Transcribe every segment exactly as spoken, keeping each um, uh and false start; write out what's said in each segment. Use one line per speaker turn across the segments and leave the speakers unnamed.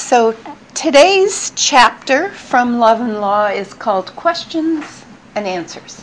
So today's chapter from Love and Law is called Questions and Answers.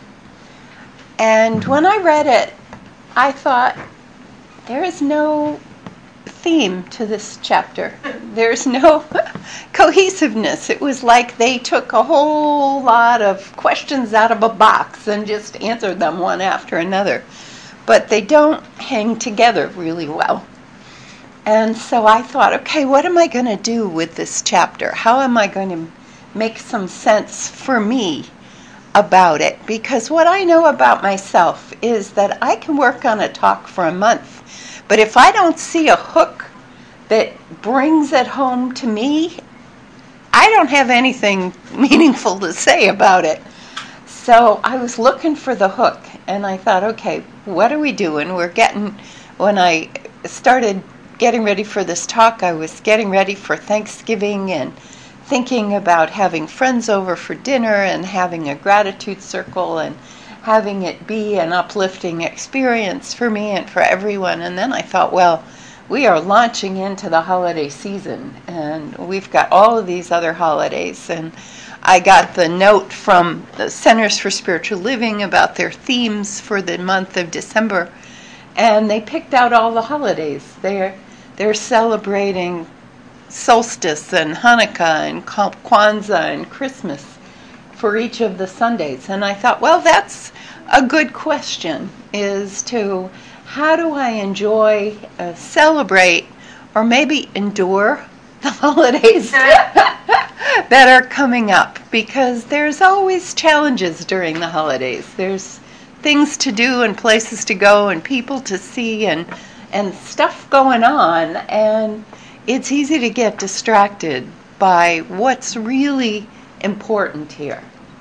And when I read it, I thought, there is no theme to this chapter. There's no cohesiveness. It was like they took a whole lot of questions out of a box and just answered them one after another. But they don't hang together really well. And so I thought, okay, what am I going to do with this chapter? How am I going to make some sense for me about it? Because what I know about myself is that I can work on a talk for a month, but if I don't see a hook that brings it home to me, I don't have anything meaningful to say about it. So I was looking for the hook, and I thought, okay, what are we doing? We're getting, when I started getting ready for this talk, I was getting ready for Thanksgiving and thinking about having friends over for dinner and having a gratitude circle and having it be an uplifting experience for me and for everyone. And then I thought, well, we are launching into the holiday season, and we've got all of these other holidays. And I got the note from the Centers for Spiritual Living about their themes for the month of December, and they picked out all the holidays. They're They're celebrating solstice and Hanukkah and Kwanzaa and Christmas for each of the Sundays. And I thought, well, that's a good question, is to how do I enjoy, uh, celebrate, or maybe endure the holidays that are coming up? Because there's always challenges during the holidays. There's things to do and places to go and people to see and and stuff going on, and it's easy to get distracted by what's really important here.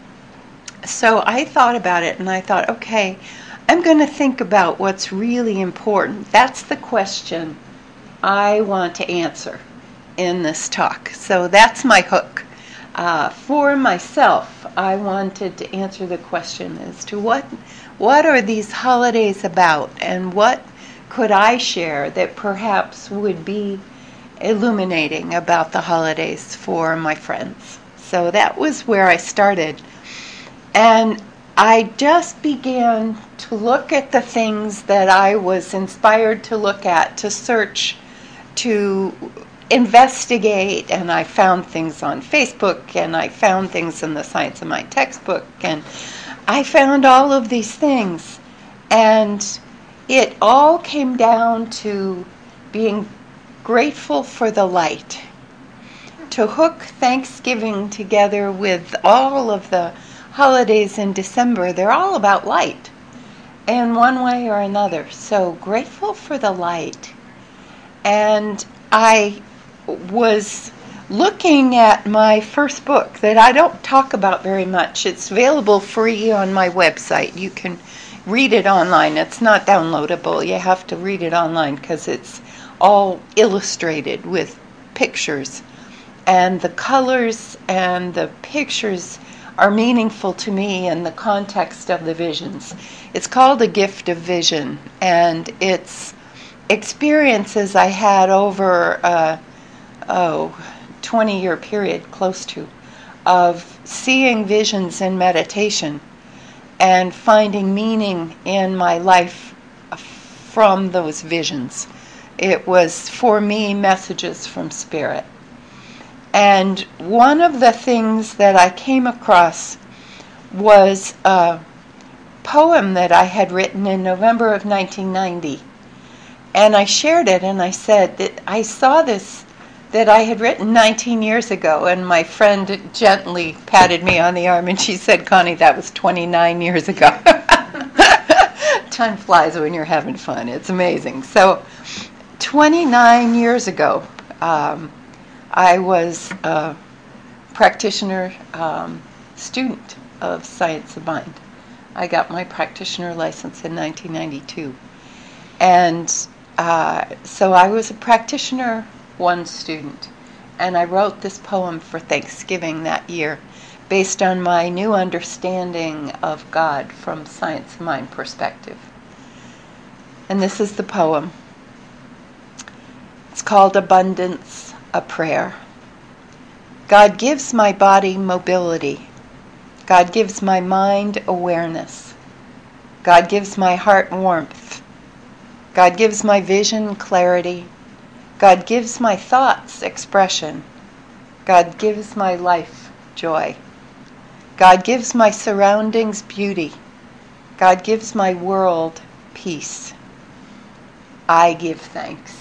So I thought about it, and I thought, okay, I'm going to think about what's really important. That's the question I want to answer in this talk. So that's my hook. Uh, for myself, I wanted to answer the question as to what what are these holidays about, and what could I share that perhaps would be illuminating about the holidays for my friends. So that was where I started. And I just began to look at the things that I was inspired to look at, to search, to investigate, and I found things on Facebook, and I found things in the Science of Mind textbook, and I found all of these things. And it all came down to being grateful for the light. To hook Thanksgiving together with all of the holidays in December, they're all about light in one way or another. So grateful for the light. And I was looking at my first book that I don't talk about very much. It's available free on my website. You can read it online. It's not downloadable. You have to read it online because it's all illustrated with pictures. And the colors and the pictures are meaningful to me in the context of the visions. It's called A Gift of Vision, and it's experiences I had over a oh, twenty-year period, close to, of seeing visions in meditation and finding meaning in my life from those visions. It was, for me, messages from Spirit. And one of the things that I came across was a poem that I had written in November of nineteen ninety. And I shared it, and I said that I saw this that I had written nineteen years ago, and my friend gently patted me on the arm and she said, Connie, that was twenty-nine years ago. Time flies when you're having fun. It's amazing. So twenty-nine years ago, um, I was a practitioner um, student of Science of Mind. I got my practitioner license in nineteen ninety-two. And uh, so I was a practitioner, one student. And I wrote this poem for Thanksgiving that year based on my new understanding of God from Science of Mind perspective. And this is the poem. It's called Abundance a prayer. God gives my body mobility. God gives my mind awareness. God gives my heart warmth. God gives my vision clarity. God gives my thoughts expression. God gives my life joy. God gives my surroundings beauty. God gives my world peace. I give thanks.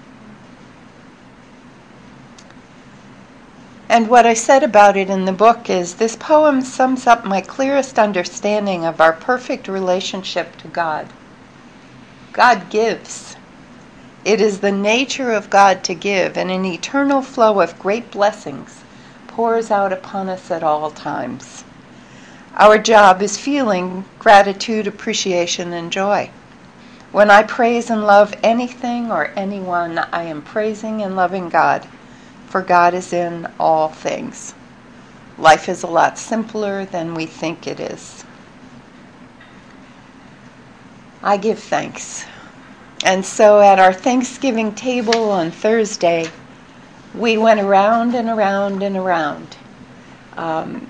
And what I said about it in the book is this poem sums up my clearest understanding of our perfect relationship to God. God gives. It is the nature of God to give, and an eternal flow of great blessings pours out upon us at all times. Our job is feeling gratitude, appreciation, and joy. When I praise and love anything or anyone, I am praising and loving God, for God is in all things. Life is a lot simpler than we think it is. I give thanks. And so at our Thanksgiving table on Thursday, we went around and around and around. Um,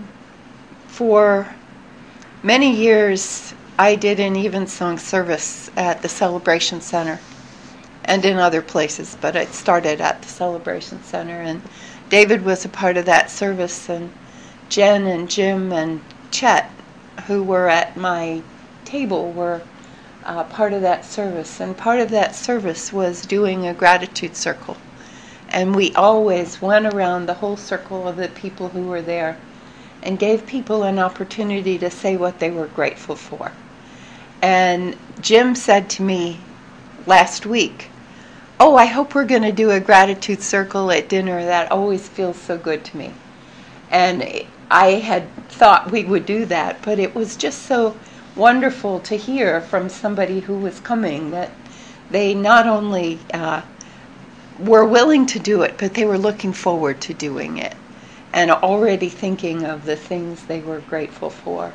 for many years, I did an evensong service at the Celebration Center and in other places, but it started at the Celebration Center. And David was a part of that service, and Jen and Jim and Chet, who were at my table, were uh, part of that service. And part of that service was doing a gratitude circle. And we always went around the whole circle of the people who were there and gave people an opportunity to say what they were grateful for. And Jim said to me last week, "Oh, I hope we're going to do a gratitude circle at dinner. That always feels so good to me." And I had thought we would do that, but it was just so wonderful to hear from somebody who was coming that they not only uh, were willing to do it, but they were looking forward to doing it and already thinking of the things they were grateful for.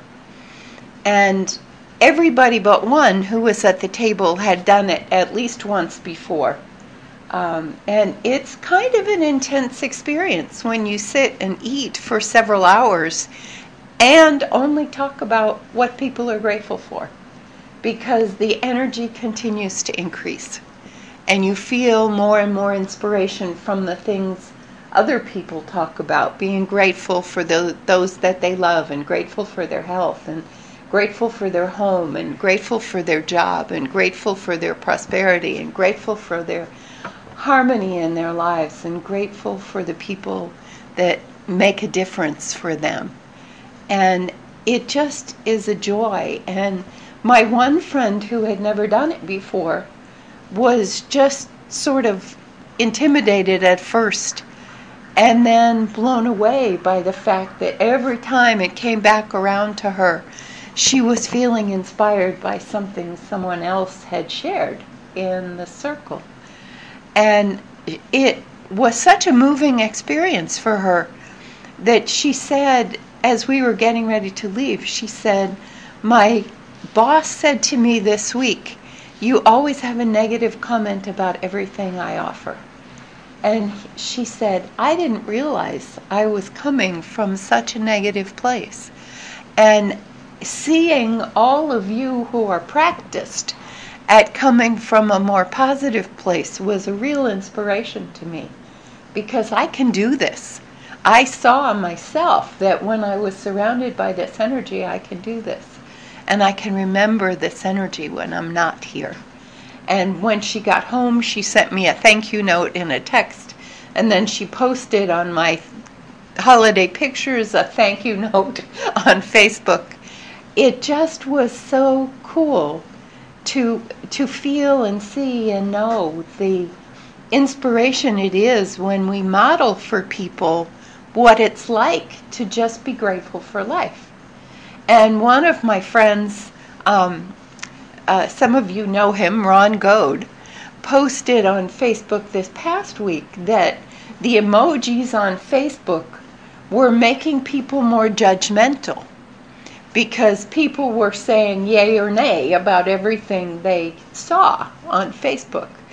And everybody but one who was at the table had done it at least once before. Um, and it's kind of an intense experience when you sit and eat for several hours and only talk about what people are grateful for, because the energy continues to increase and you feel more and more inspiration from the things other people talk about, being grateful for the, those that they love, and grateful for their health, and grateful for their home, and grateful for their job, and grateful for their prosperity, and grateful for their harmony in their lives, and grateful for the people that make a difference for them. And it just is a joy. And my one friend who had never done it before was just sort of intimidated at first, and then blown away by the fact that every time it came back around to her, she was feeling inspired by something someone else had shared in the circle. And it was such a moving experience for her that she said, as we were getting ready to leave, she said, "My boss said to me this week, you always have a negative comment about everything I offer." And she said, "I didn't realize I was coming from such a negative place. And seeing all of you who are practiced at coming from a more positive place was a real inspiration to me, because I can do this. I saw myself that when I was surrounded by this energy, I can do this. And I can remember this energy when I'm not here." And when she got home, she sent me a thank you note in a text, and then she posted on my holiday pictures a thank you note on Facebook. It just was so cool to to feel and see and know the inspiration it is when we model for people what it's like to just be grateful for life. And one of my friends, um, uh, some of you know him, Ron Goad, posted on Facebook this past week that the emojis on Facebook were making people more judgmental, because people were saying yay or nay about everything they saw on Facebook.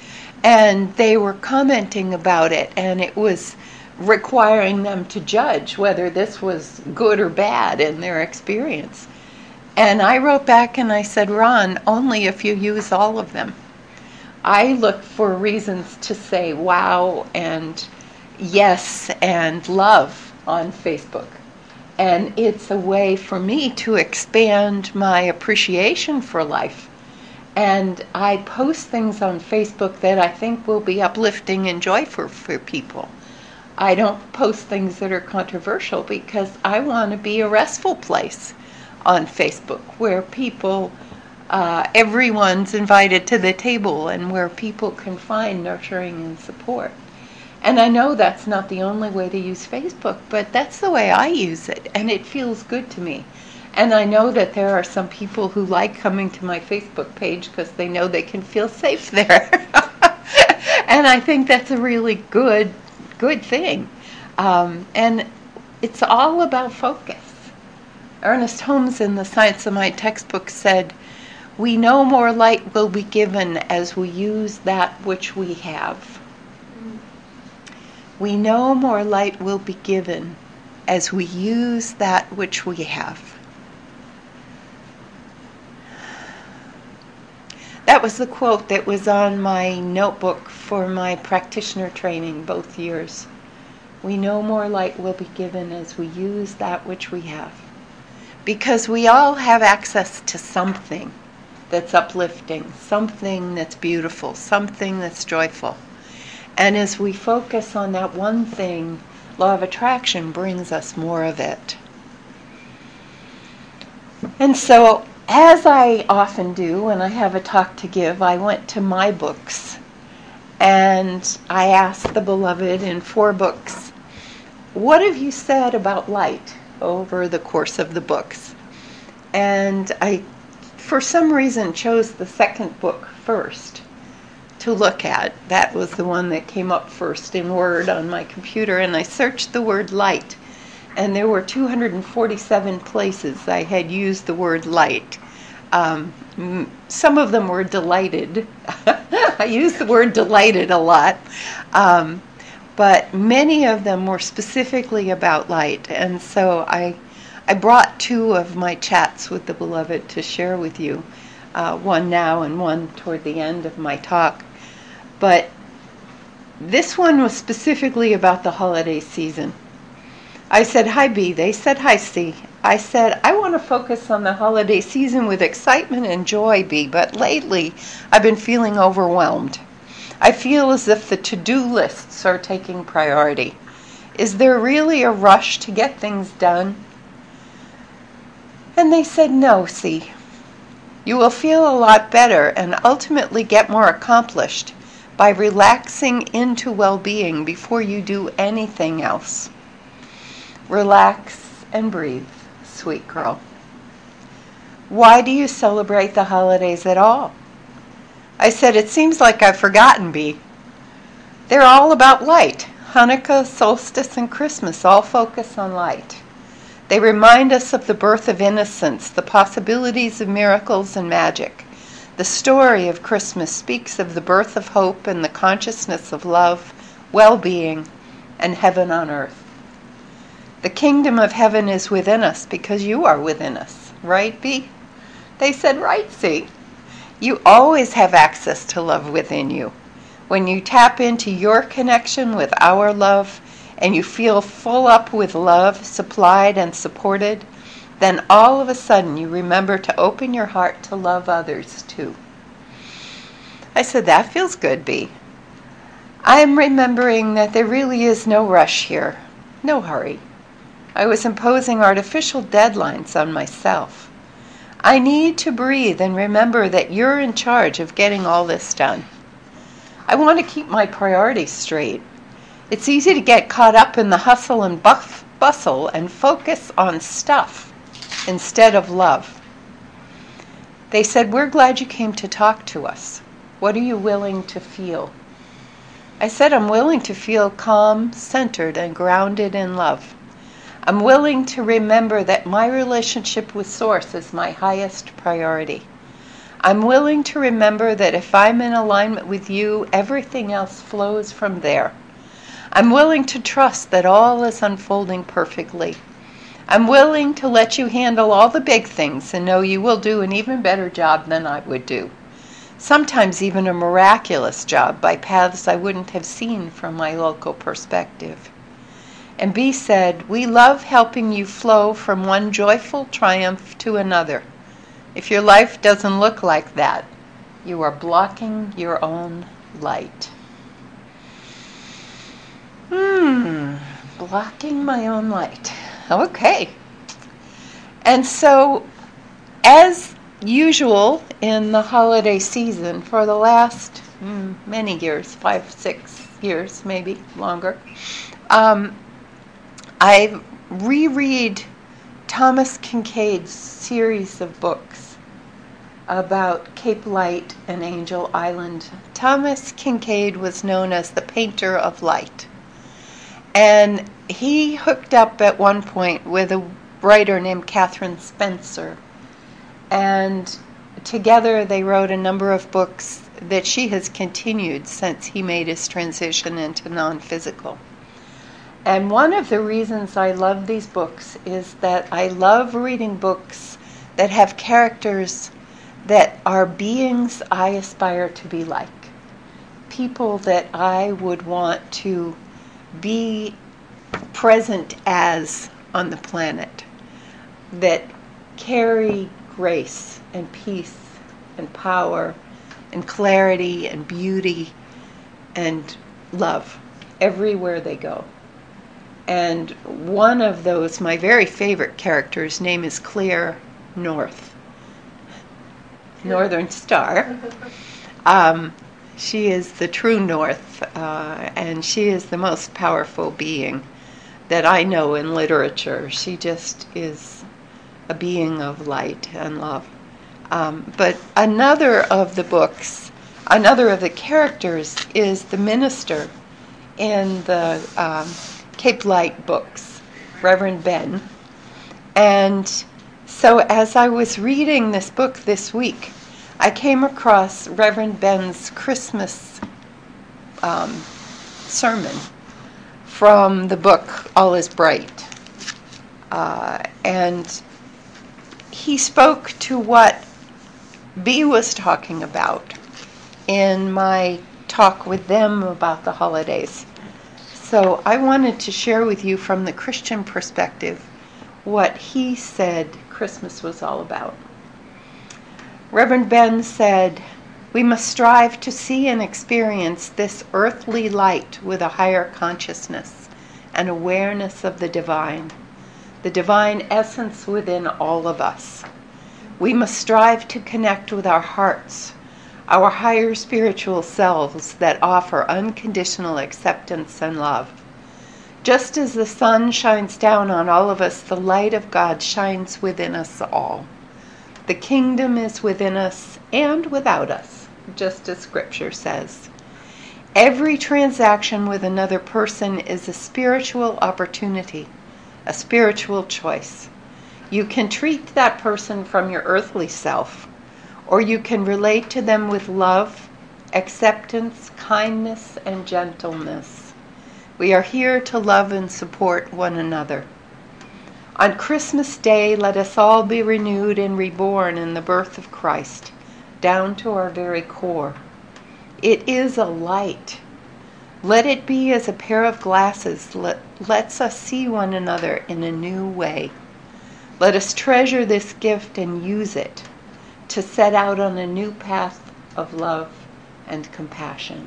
And they were commenting about it, and it was requiring them to judge whether this was good or bad in their experience. And I wrote back and I said, Ron, only if you use all of them. I look for reasons to say wow and yes and love on Facebook. And it's a way for me to expand my appreciation for life. And I post things on Facebook that I think will be uplifting and joyful for people. I don't post things that are controversial because I want to be a restful place on Facebook where people, uh, everyone's invited to the table and where people can find nurturing and support. And I know that's not the only way to use Facebook, but that's the way I use it, and it feels good to me. And I know that there are some people who like coming to my Facebook page because they know they can feel safe there. And I think that's a really good, good thing. Um, and it's all about focus. Ernest Holmes in the Science of Mind textbook said, we know more light will be given as we use that which we have. We know more light will be given as we use that which we have. That was the quote that was on my notebook for my practitioner training both years. We know more light will be given as we use that which we have. Because we all have access to something that's uplifting, something that's beautiful, something that's joyful. And as we focus on that one thing, law of attraction brings us more of it. And so, as I often do when I have a talk to give, I went to my books and I asked the beloved in four books, what have you said about light over the course of the books? And I, for some reason, chose the second book first to look at. That was the one that came up first in Word on my computer, and I searched the word light, and there were two hundred forty-seven places I had used the word light. Um, some of them were delighted. I used the word delighted a lot. Um, but many of them were specifically about light. And so I I brought two of my chats with the beloved to share with you, uh, one now and one toward the end of my talk. But this one was specifically about the holiday season. I said, hi, B. They said, hi, C. I said, I want to focus on the holiday season with excitement and joy, B, but lately I've been feeling overwhelmed. I feel as if the to-do lists are taking priority. Is there really a rush to get things done? And they said, no, C. You will feel a lot better and ultimately get more accomplished by relaxing into well-being before you do anything else. Relax and breathe, sweet girl. Why do you celebrate the holidays at all? I said, it seems like I've forgotten, B. They're all about light. Hanukkah, solstice, and Christmas all focus on light. They remind us of the birth of innocence, the possibilities of miracles and magic. The story of Christmas speaks of the birth of hope and the consciousness of love, well-being, and heaven on earth. The kingdom of heaven is within us because you are within us. Right, B? They said, right, C. You always have access to love within you. When you tap into your connection with our love and you feel full up with love, supplied and supported, then all of a sudden you remember to open your heart to love others too. I said, that feels good, B. I'm remembering that there really is no rush here, no hurry. I was imposing artificial deadlines on myself. I need to breathe and remember that you're in charge of getting all this done. I want to keep my priorities straight. It's easy to get caught up in the hustle and buff, bustle and focus on stuff instead of love. They said, we're glad you came to talk to us. What are you willing to feel? I said, I'm willing to feel calm, centered, and grounded in love. I'm willing to remember that my relationship with Source is my highest priority. I'm willing to remember that if I'm in alignment with you, everything else flows from there. I'm willing to trust that all is unfolding perfectly. I'm willing to let you handle all the big things and know you will do an even better job than I would do. Sometimes even a miraculous job by paths I wouldn't have seen from my local perspective. And B said, we love helping you flow from one joyful triumph to another. If your life doesn't look like that, you are blocking your own light. Hmm, blocking my own light. Okay. And so, as usual in the holiday season, for the last mm, many years, five, six years, maybe longer, um, I reread Thomas Kincaid's series of books about Cape Light and Angel Island. Thomas Kincaid was known as the painter of light. And he hooked up at one point with a writer named Catherine Spencer. And together they wrote a number of books that she has continued since he made his transition into non-physical. And one of the reasons I love these books is that I love reading books that have characters that are beings I aspire to be like. People that I would want to be present as on the planet, that carry grace and peace and power and clarity and beauty and love everywhere they go. And one of those, my very favorite character's name is Claire North, Northern Star. Um, she is the true North, uh, and she is the most powerful being that I know in literature. She just is a being of light and love. Um, but another of the books, another of the characters is the minister in the um, Cape Light books, Reverend Ben. And so as I was reading this book this week, I came across Reverend Ben's Christmas um, sermon from the book All Is Bright. Uh, and he spoke to what Bea was talking about in my talk with them about the holidays. So I wanted to share with you from the Christian perspective what he said Christmas was all about. Reverend Ben said, we must strive to see and experience this earthly light with a higher consciousness and awareness of the divine, the divine essence within all of us. We must strive to connect with our hearts, our higher spiritual selves that offer unconditional acceptance and love. Just as the sun shines down on all of us, the light of God shines within us all. The kingdom is within us and without us, just as Scripture says. Every transaction with another person is a spiritual opportunity, a spiritual choice. You can treat that person from your earthly self, or you can relate to them with love, acceptance, kindness, and gentleness. We are here to love and support one another. On Christmas Day, let us all be renewed and reborn in the birth of Christ, down to our very core. It is a light. Let it be as a pair of glasses let, lets us see one another in a new way. Let us treasure this gift and use it to set out on a new path of love and compassion.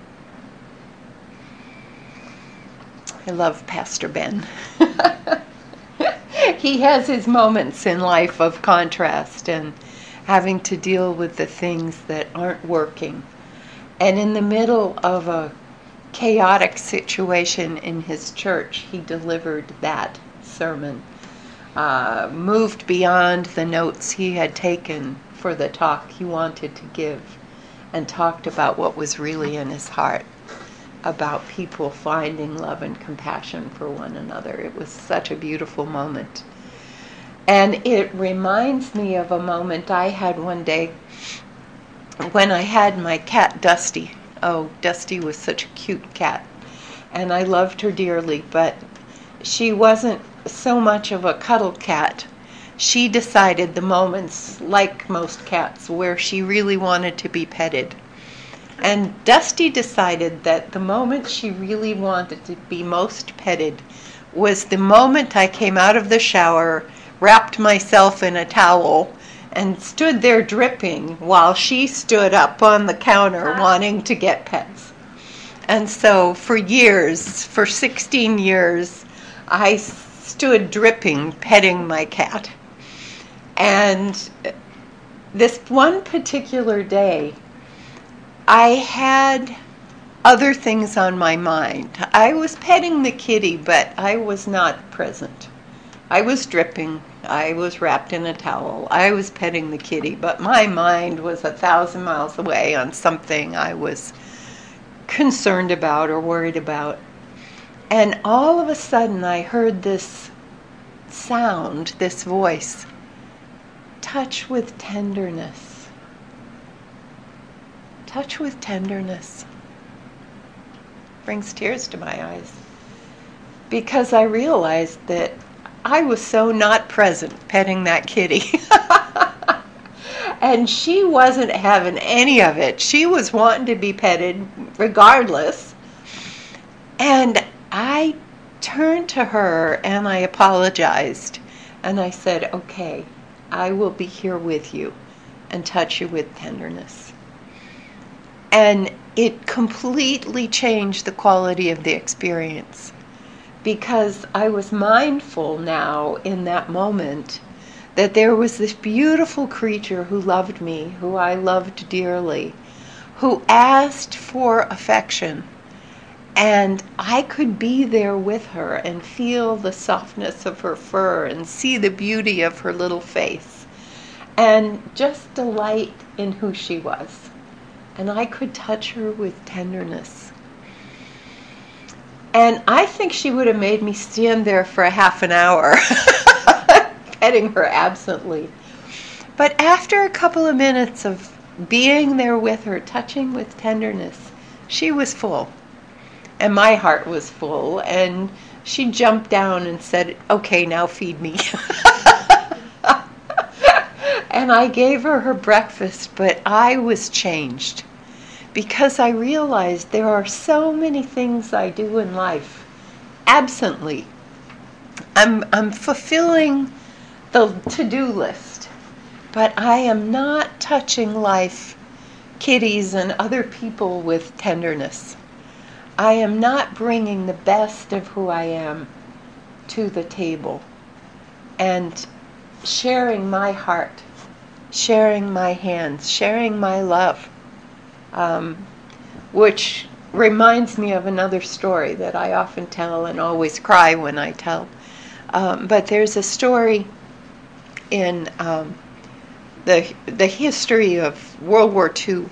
I love Pastor Ben. He has his moments in life of contrast and having to deal with the things that aren't working. And in the middle of a chaotic situation in his church, he delivered that sermon, uh, moved beyond the notes he had taken for the talk he wanted to give, and talked about what was really in his heart, about people finding love and compassion for one another. It was such a beautiful moment. And it reminds me of a moment I had one day when I had my cat Dusty. Oh, Dusty was such a cute cat, and I loved her dearly, but she wasn't so much of a cuddle cat. She decided the moments, like most cats, where she really wanted to be petted. And Dusty decided that the moment she really wanted to be most petted was the moment I came out of the shower, wrapped myself in a towel, and stood there dripping while she stood up on the counter wanting to get pets. And so for years, for sixteen years, I stood dripping, petting my cat. And this one particular day, I had other things on my mind. I was petting the kitty, but I was not present. I was dripping. I was wrapped in a towel. I was petting the kitty, but my mind was a thousand miles away on something I was concerned about or worried about. And all of a sudden I heard this sound, this voice, touch with tenderness. Touch with tenderness. Brings tears to my eyes. Because I realized that I was so not present petting that kitty. And she wasn't having any of it. She was wanting to be petted regardless. And I turned to her and I apologized. And I said, okay, I will be here with you and touch you with tenderness. And it completely changed the quality of the experience, because I was mindful now in that moment that there was this beautiful creature who loved me, who I loved dearly, who asked for affection. And I could be there with her and feel the softness of her fur and see the beauty of her little face and just delight in who she was. And I could touch her with tenderness. And I think she would have made me stand there for a half an hour, petting her absently. But after a couple of minutes of being there with her, touching with tenderness, she was full. And my heart was full. And she jumped down and said, okay, now feed me. And I gave her her breakfast, but I was changed. Because I realized there are so many things I do in life absently. I'm, I'm fulfilling the to-do list, but I am not touching life, kitties, and other people with tenderness. I am not bringing the best of who I am to the table and sharing my heart, sharing my hands, sharing my love. Um, which reminds me of another story that I often tell and always cry when I tell. Um, but there's a story in um, the the history of World War Two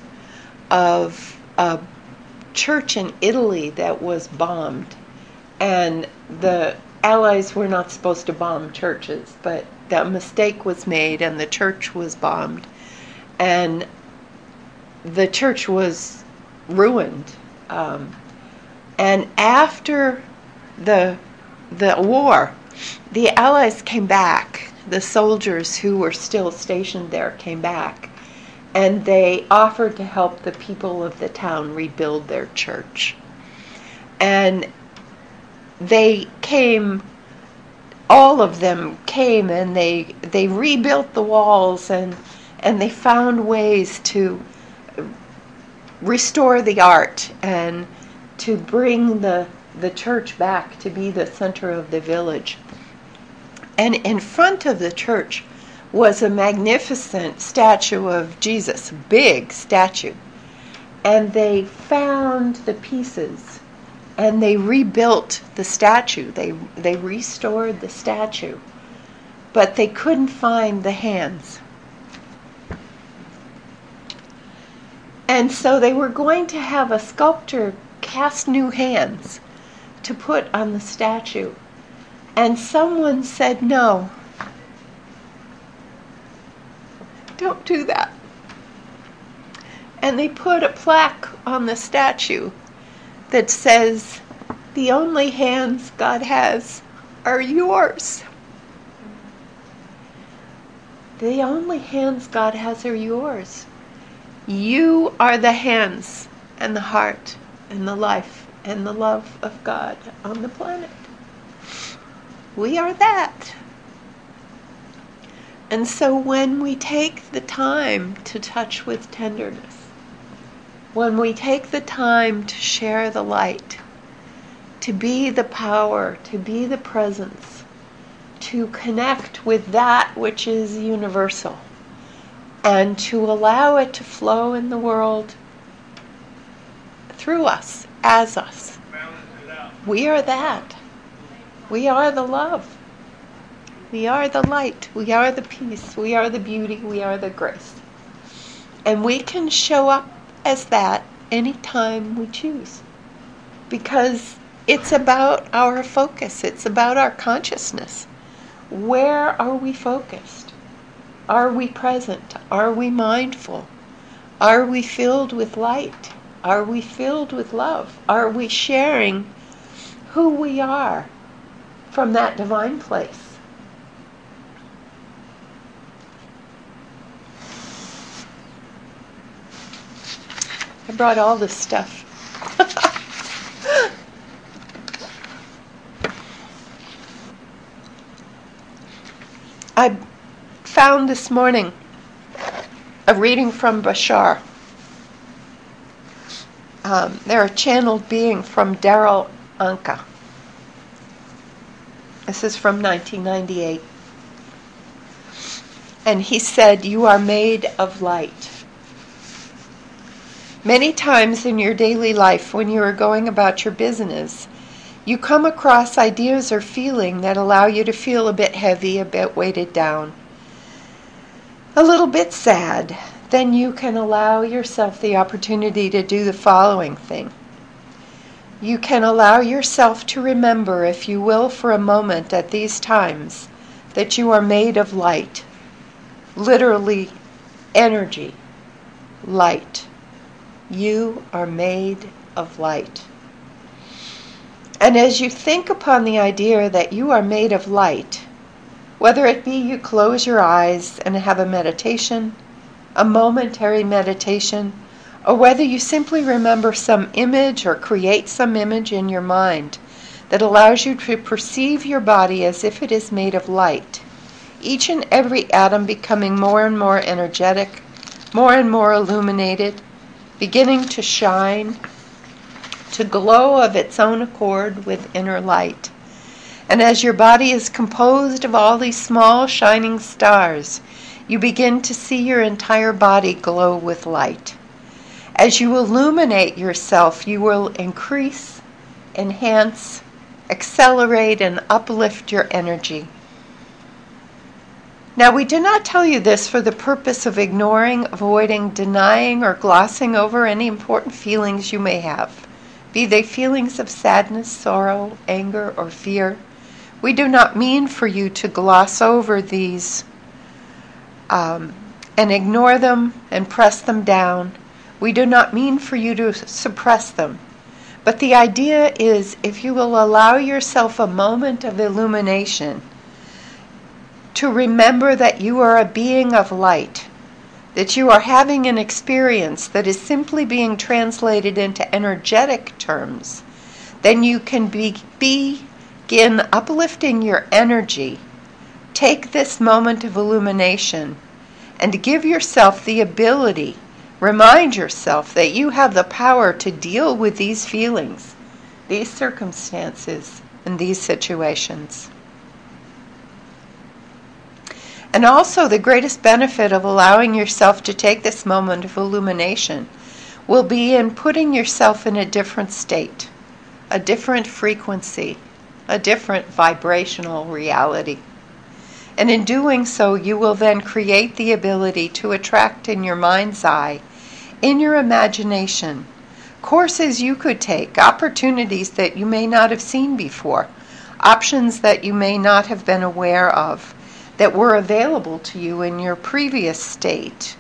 of a church in Italy that was bombed. And the Allies were not supposed to bomb churches, but that mistake was made and the church was bombed. And the church was ruined. Um, and after the the war, the Allies came back. The soldiers who were still stationed there came back, and they offered to help the people of the town rebuild their church. And they came, all of them came, and they they rebuilt the walls, and and they found ways to restore the art and to bring the the church back to be the center of the village. And in front of the church was a magnificent statue of Jesus, big statue. And they found the pieces and they rebuilt the statue. They they restored the statue. But they couldn't find the hands. And so they were going to have a sculptor cast new hands to put on the statue. And someone said, no, do that. And they put a plaque on the statue that says, "The only hands God has are yours." The only hands God has are yours. You are the hands and the heart and the life and the love of God on the planet. We are that. And so when we take the time to touch with tenderness, when we take the time to share the light, to be the power, to be the presence, to connect with that which is universal, and to allow it to flow in the world through us, as us. We are that. We are the love. We are the light. We are the peace. We are the beauty. We are the grace. And we can show up as that anytime we choose. Because it's about our focus. It's about our consciousness. Where are we focused? Are we present? Are we mindful? Are we filled with light? Are we filled with love? Are we sharing who we are from that divine place? I brought all this stuff. I found this morning a reading from Bashar. Um, they're a channeled being from Daryl Anka. This is from nineteen ninety-eight. And he said, "You are made of light." Many times in your daily life, when you are going about your business, you come across ideas or feeling that allow you to feel a bit heavy, a bit weighted down, a little bit sad. Then you can allow yourself the opportunity to do the following thing. You can allow yourself to remember, if you will, for a moment at these times, that you are made of light. Literally, energy, light. You are made of light. And as you think upon the idea that you are made of light, whether it be you close your eyes and have a meditation, a momentary meditation, or whether you simply remember some image or create some image in your mind that allows you to perceive your body as if it is made of light, each and every atom becoming more and more energetic, more and more illuminated, beginning to shine, to glow of its own accord with inner light. And as your body is composed of all these small shining stars, you begin to see your entire body glow with light. As you illuminate yourself, you will increase, enhance, accelerate, and uplift your energy. Now, we do not tell you this for the purpose of ignoring, avoiding, denying, or glossing over any important feelings you may have, be they feelings of sadness, sorrow, anger, or fear. We do not mean for you to gloss over these um, and ignore them and press them down. We do not mean for you to suppress them. But the idea is, if you will allow yourself a moment of illumination, to remember that you are a being of light, that you are having an experience that is simply being translated into energetic terms, then you can be, begin uplifting your energy. Take this moment of illumination and give yourself the ability, remind yourself that you have the power to deal with these feelings, these circumstances, and these situations. And also, the greatest benefit of allowing yourself to take this moment of illumination will be in putting yourself in a different state, a different frequency, a different vibrational reality. And in doing so, you will then create the ability to attract in your mind's eye, in your imagination, courses you could take, opportunities that you may not have seen before, options that you may not have been aware of, that were available to you in your previous state,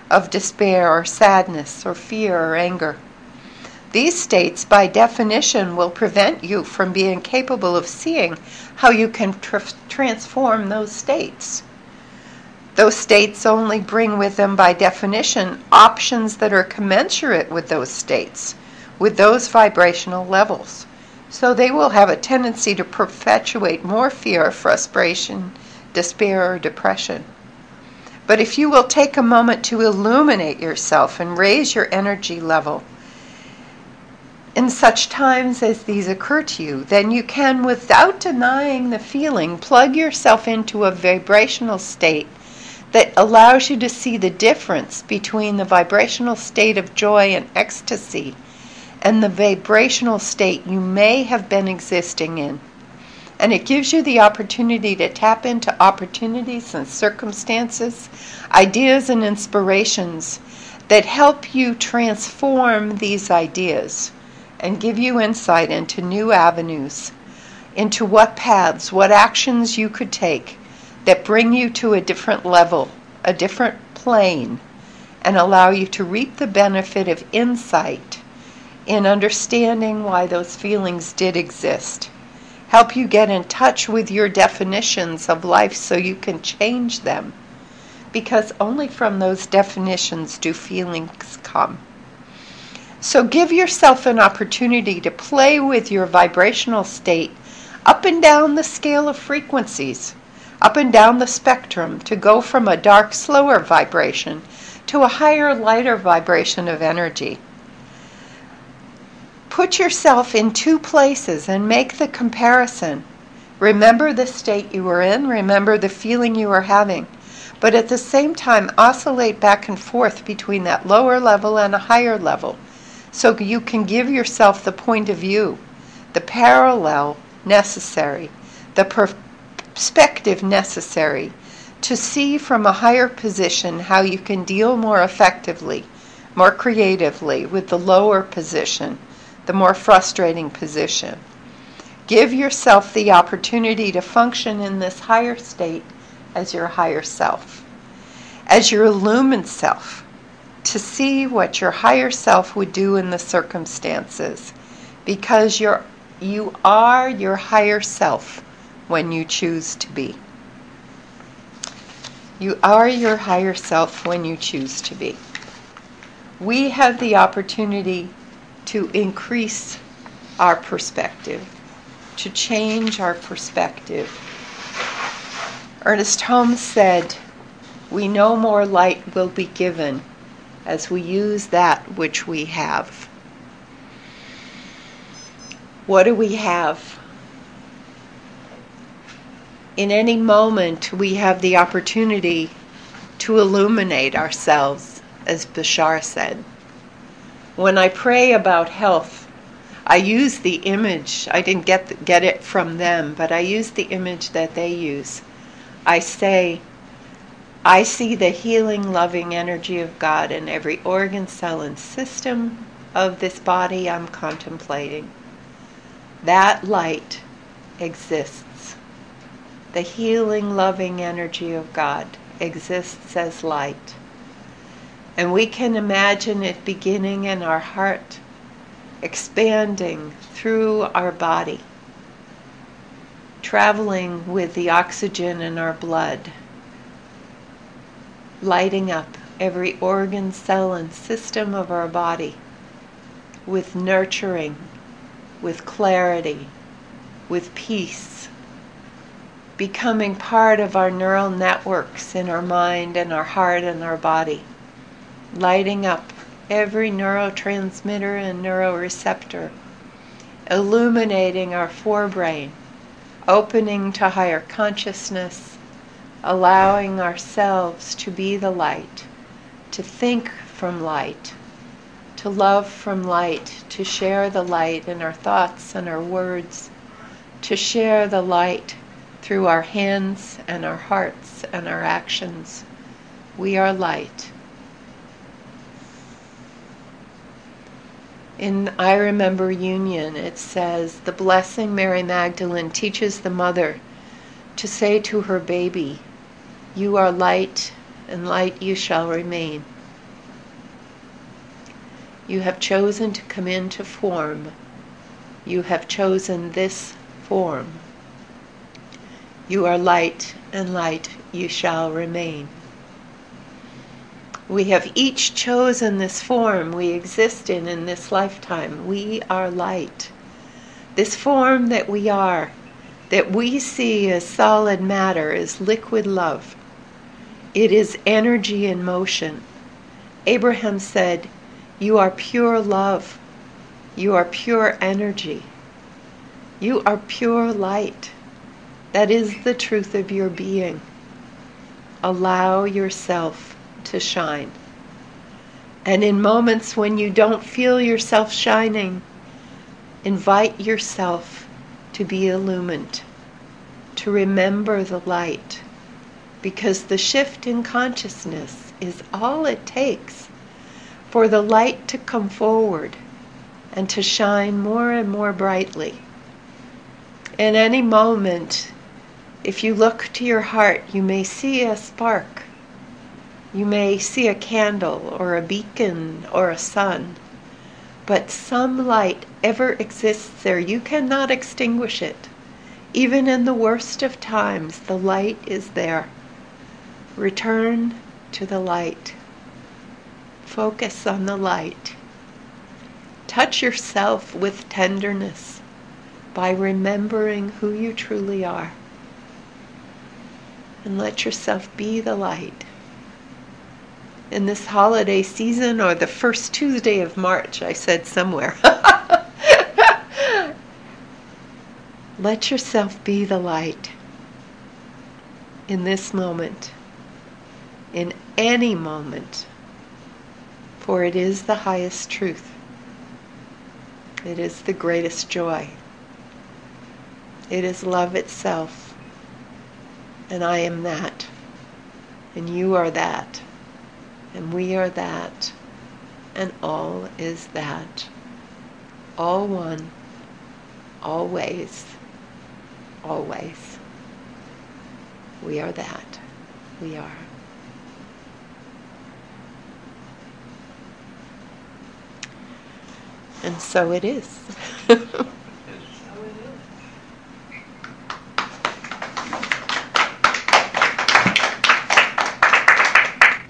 of despair or sadness or fear or anger. These states, by definition, will prevent you from being capable of seeing how you can tr- transform those states. Those states only bring with them, by definition, options that are commensurate with those states, with those vibrational levels. So they will have a tendency to perpetuate more fear, frustration, despair, or depression. But if you will take a moment to illuminate yourself and raise your energy level in such times as these occur to you, then you can, without denying the feeling, plug yourself into a vibrational state that allows you to see the difference between the vibrational state of joy and ecstasy and the vibrational state you may have been existing in. And it gives you the opportunity to tap into opportunities and circumstances, ideas and inspirations that help you transform these ideas and give you insight into new avenues, into what paths, what actions you could take that bring you to a different level, a different plane, and allow you to reap the benefit of insight in understanding why those feelings did exist. Help you get in touch with your definitions of life so you can change them, because only from those definitions do feelings come. So give yourself an opportunity to play with your vibrational state up and down the scale of frequencies, up and down the spectrum, to go from a dark, slower vibration to a higher, lighter vibration of energy. Put yourself in two places and make the comparison. Remember the state you were in, remember the feeling you were having, but at the same time oscillate back and forth between that lower level and a higher level, so you can give yourself the point of view, the parallel necessary, the perspective necessary to see from a higher position how you can deal more effectively, more creatively with the lower position, the more frustrating position. Give yourself the opportunity to function in this higher state as your higher self, as your illumined self, to see what your higher self would do in the circumstances, because you're, you are your higher self when you choose to be. You are your higher self when you choose to be. We have the opportunity to increase our perspective, to change our perspective. Ernest Holmes said, "We know more light will be given as we use that which we have." What do we have? In any moment, we have the opportunity to illuminate ourselves, as Bashar said. When I pray about health, I use the image. I didn't get the, get it from them, but I use the image that they use. I say, I see the healing, loving energy of God in every organ, cell, and system of this body I'm contemplating. That light exists. The healing, loving energy of God exists as light. And we can imagine it beginning in our heart, expanding through our body, traveling with the oxygen in our blood, lighting up every organ, cell, and system of our body with nurturing, with clarity, with peace, becoming part of our neural networks in our mind and our heart and our body, lighting up every neurotransmitter and neuroreceptor, illuminating our forebrain, opening to higher consciousness, allowing ourselves to be the light, to think from light, to love from light, to share the light in our thoughts and our words, to share the light through our hands and our hearts and our actions. We are light. In I Remember Union, it says, the blessing Mary Magdalene teaches the mother to say to her baby, "You are light, and light you shall remain." You have chosen to come into form. You have chosen this form. You are light, and light you shall remain. We have each chosen this form we exist in in this lifetime. We are light. This form that we are, that we see as solid matter, is liquid love. It is energy in motion. Abraham said, "You are pure love. You are pure energy. You are pure light. That is the truth of your being. Allow yourself to shine." And in moments when you don't feel yourself shining, invite yourself to be illumined, to remember the light, because the shift in consciousness is all it takes for the light to come forward and to shine more and more brightly. In any moment, if you look to your heart, you may see a spark. You may see a candle or a beacon or a sun, but some light ever exists there. You cannot extinguish it. Even in the worst of times, the light is there. Return to the light. Focus on the light. Touch yourself with tenderness by remembering who you truly are. And let yourself be the light. In this holiday season, or the first Tuesday of March, I said somewhere. Let yourself be the light. In this moment. In any moment. For it is the highest truth. It is the greatest joy. It is love itself. And I am that. And you are that. And we are that. And all is that. All one. Always. Always. We are that. We are. And so it is.